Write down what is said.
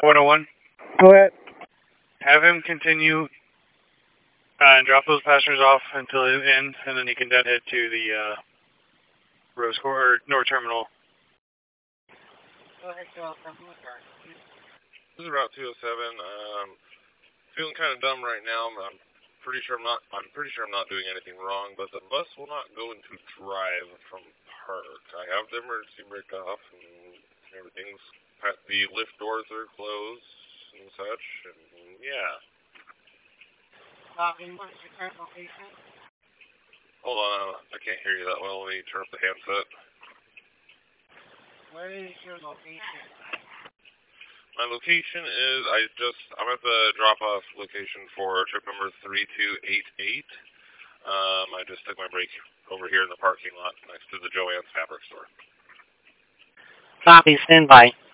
101. Go ahead. Have him continue and drop those passengers off until it ends, and then he can then head to the Rose Quarter or North Terminal. This is Route 207. Feeling kind of dumb right now. I'm pretty sure I'm not doing anything wrong, but the bus will not go into drive from park. I have the emergency brake off, and everything's. The lift doors are closed and such, and yeah. What's your current location? Hold on, I can't hear you that well. Let me turn up the handset. Where is your location? My location is, I'm at the drop-off location for trip number 3288. I just took my break over here in the parking lot next to the Joann's Fabric store. Copy, stand by.